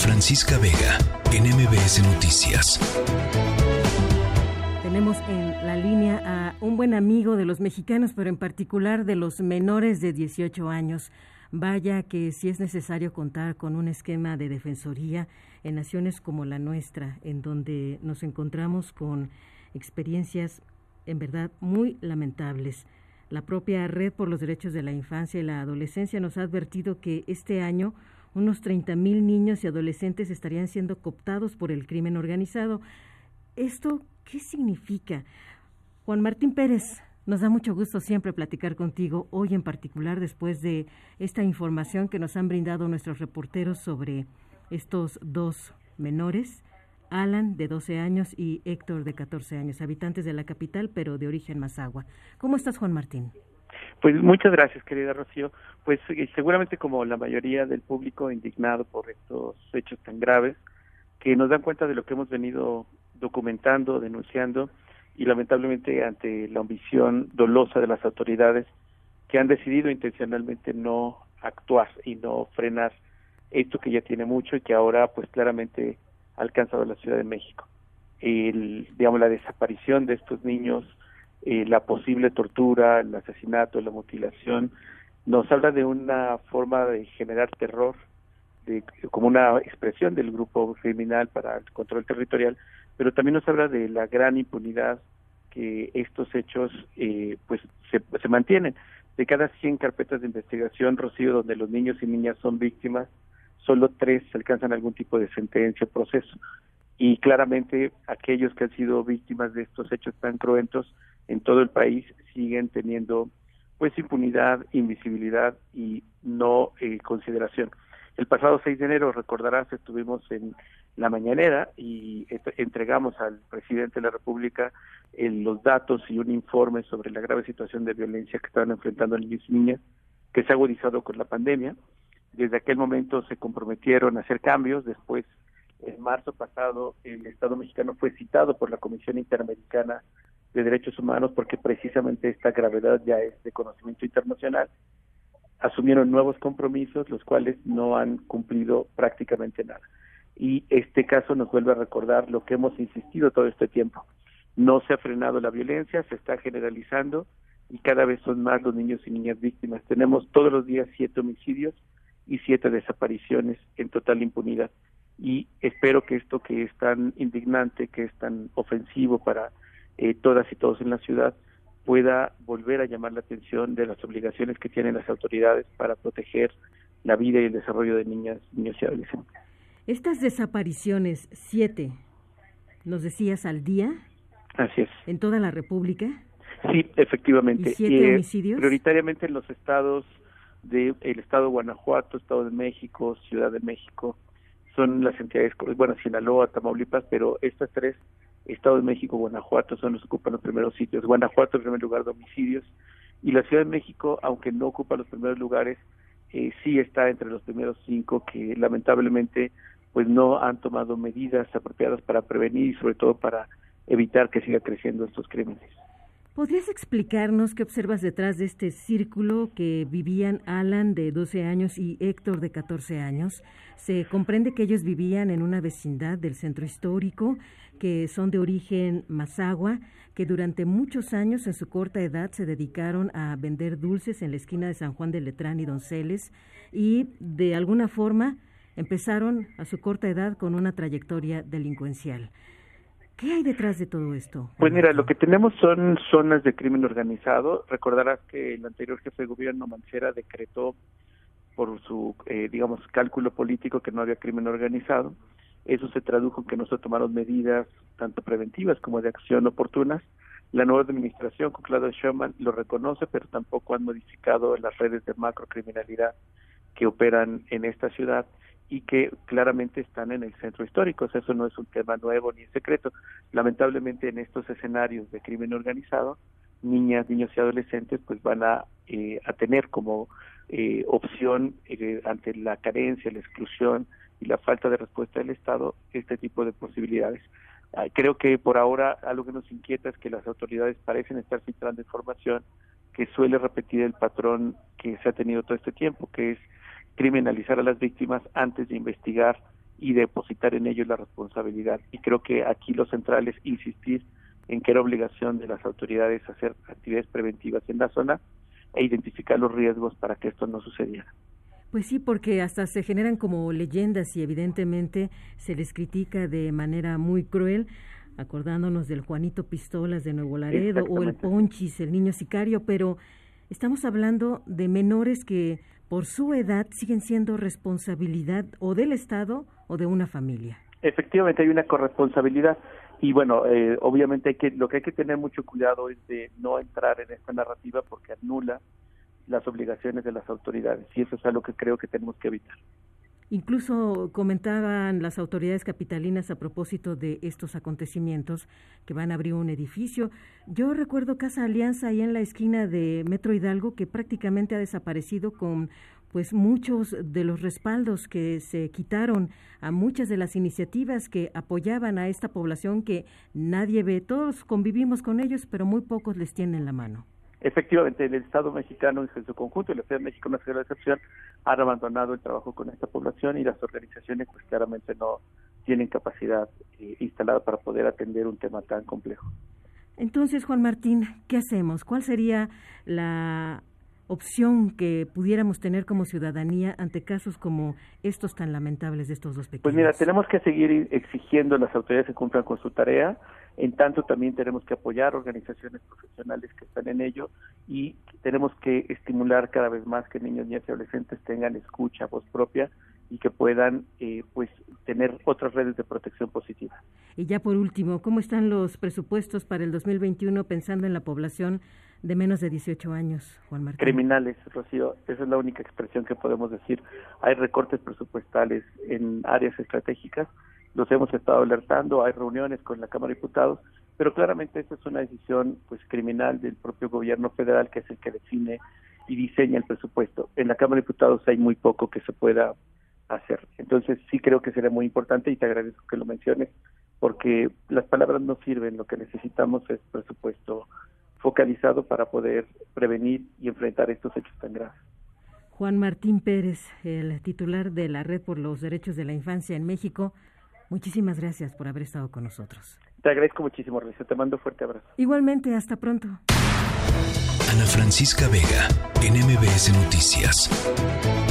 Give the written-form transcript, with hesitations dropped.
Francisca Vega, en MBS Noticias. Tenemos en la línea a un buen amigo de los mexicanos, pero en particular de los menores de 18 años. Vaya que sí es necesario contar con un esquema de defensoría en naciones como la nuestra, en donde nos encontramos con experiencias en verdad muy lamentables. La propia Red por los Derechos de la Infancia y la Adolescencia nos ha advertido que este año unos 30,000 niños y adolescentes estarían siendo cooptados por el crimen organizado. ¿Esto qué significa? Juan Martín Pérez, nos da mucho gusto siempre platicar contigo, hoy en particular después de esta información que nos han brindado nuestros reporteros sobre estos dos menores, Alan, de 12 años, y Héctor, de 14 años, habitantes de la capital, pero de origen mazahua. ¿Cómo estás, Juan Martín? Pues muchas gracias, querida Rocío. Pues seguramente como la mayoría del público indignado por estos hechos tan graves, que nos dan cuenta de lo que hemos venido documentando, denunciando, y lamentablemente ante la omisión dolosa de las autoridades que han decidido intencionalmente no actuar y no frenar esto que ya tiene mucho y que ahora pues claramente ha alcanzado la Ciudad de México. La desaparición de estos niños, la posible tortura, el asesinato, la mutilación, nos habla de una forma de generar terror, como una expresión del grupo criminal para el control territorial, pero también nos habla de la gran impunidad que estos hechos se mantienen. De cada 100 carpetas de investigación, Rocío, donde los niños y niñas son víctimas, solo 3 alcanzan algún tipo de sentencia o proceso. Y claramente aquellos que han sido víctimas de estos hechos tan cruentos en todo el país siguen teniendo pues impunidad, invisibilidad y no consideración. El pasado 6 de enero, recordarás, estuvimos en la mañanera y entregamos al presidente de la República los datos y un informe sobre la grave situación de violencia que estaban enfrentando niños y niñas, que se ha agudizado con la pandemia. Desde aquel momento se comprometieron a hacer cambios. Después, en marzo pasado, el Estado mexicano fue citado por la Comisión Interamericana de Derechos Humanos porque precisamente esta gravedad ya es de conocimiento internacional. Asumieron nuevos compromisos, los cuales no han cumplido prácticamente nada. Y este caso nos vuelve a recordar lo que hemos insistido todo este tiempo. No se ha frenado la violencia, se está generalizando y cada vez son más los niños y niñas víctimas. Tenemos todos los días 7 homicidios y 7 desapariciones en total impunidad. Y espero que esto que es tan indignante, que es tan ofensivo para todas y todos en la ciudad, pueda volver a llamar la atención de las obligaciones que tienen las autoridades para proteger la vida y el desarrollo de niñas, niños y adolescentes. Estas desapariciones, 7, ¿nos decías al día? Así es. ¿En toda la República? Sí, efectivamente. ¿Y 7 homicidios? Prioritariamente en los estados del estado de Guanajuato, Estado de México, Ciudad de México, son las entidades, Sinaloa, Tamaulipas, pero estas 3, Estado de México, Guanajuato, son los que ocupan los primeros sitios. Guanajuato en primer lugar de homicidios, y la Ciudad de México, aunque no ocupa los primeros lugares, sí está entre los primeros 5 que lamentablemente pues no han tomado medidas apropiadas para prevenir y sobre todo para evitar que siga creciendo estos crímenes. ¿Podrías explicarnos qué observas detrás de este círculo que vivían Alan, de 12 años, y Héctor, de 14 años? Se comprende que ellos vivían en una vecindad del centro histórico, que son de origen mazahua, que durante muchos años en su corta edad se dedicaron a vender dulces en la esquina de San Juan de Letrán y Donceles, y de alguna forma empezaron a su corta edad con una trayectoria delincuencial. ¿Qué hay detrás de todo esto? Pues mira, lo que tenemos son zonas de crimen organizado. Recordarás que el anterior jefe de gobierno, Mancera, decretó por su, cálculo político que no había crimen organizado. Eso se tradujo en que no se tomaron medidas tanto preventivas como de acción oportunas. La nueva administración con Claudia Sheinbaum lo reconoce, pero tampoco han modificado las redes de macrocriminalidad que operan en esta ciudad y que claramente están en el centro histórico. O sea, eso no es un tema nuevo ni secreto. Lamentablemente en estos escenarios de crimen organizado, niñas, niños y adolescentes pues van a tener como opción ante la carencia, la exclusión y la falta de respuesta del Estado este tipo de posibilidades. Creo que por ahora algo que nos inquieta es que las autoridades parecen estar filtrando información que suele repetir el patrón que se ha tenido todo este tiempo, que es criminalizar a las víctimas antes de investigar y depositar en ellos la responsabilidad. Y creo que aquí lo central es insistir en que era obligación de las autoridades hacer actividades preventivas en la zona e identificar los riesgos para que esto no sucediera. Pues sí, porque hasta se generan como leyendas y evidentemente se les critica de manera muy cruel, acordándonos del Juanito Pistolas de Nuevo Laredo o el Ponchis, el niño sicario, pero estamos hablando de menores que por su edad siguen siendo responsabilidad o del Estado o de una familia. Efectivamente, hay una corresponsabilidad y bueno, obviamente lo que hay que tener mucho cuidado es de no entrar en esta narrativa porque anula las obligaciones de las autoridades y eso es algo que creo que tenemos que evitar. Incluso comentaban las autoridades capitalinas a propósito de estos acontecimientos que van a abrir un edificio. Yo recuerdo Casa Alianza ahí en la esquina de Metro Hidalgo que prácticamente ha desaparecido con pues muchos de los respaldos que se quitaron a muchas de las iniciativas que apoyaban a esta población que nadie ve. Todos convivimos con ellos, pero muy pocos les tienen la mano. Efectivamente, el Estado mexicano en su conjunto y la Ciudad de México, una ciudad de excepción, han abandonado el trabajo con esta población y las organizaciones pues claramente no tienen capacidad instalada para poder atender un tema tan complejo. Entonces, Juan Martín, ¿qué hacemos? ¿Cuál sería la opción que pudiéramos tener como ciudadanía ante casos como estos tan lamentables de estos dos pequeños? Pues mira, tenemos que seguir exigiendo a las autoridades que cumplan con su tarea, en tanto también tenemos que apoyar organizaciones profesionales que están en ello y tenemos que estimular cada vez más que niños, niñas y adolescentes tengan escucha, voz propia y que puedan pues tener otras redes de protección positiva. Y ya por último, ¿cómo están los presupuestos para el 2021 pensando en la población de menos de 18 años, Juan Martín? Criminales, Rocío, esa es la única expresión que podemos decir. Hay recortes presupuestales en áreas estratégicas, los hemos estado alertando, hay reuniones con la Cámara de Diputados, pero claramente esta es una decisión pues criminal del propio gobierno federal, que es el que define y diseña el presupuesto. En la Cámara de Diputados hay muy poco que se pueda hacer. Entonces sí creo que sería muy importante y te agradezco que lo menciones, porque las palabras no sirven, lo que necesitamos es presupuesto focalizado para poder prevenir y enfrentar estos hechos tan graves. Juan Martín Pérez, el titular de la Red por los Derechos de la Infancia en México, muchísimas gracias por haber estado con nosotros. Te agradezco muchísimo, Rocío, te mando un fuerte abrazo. Igualmente, hasta pronto. Ana Francisca Vega, en MBS Noticias.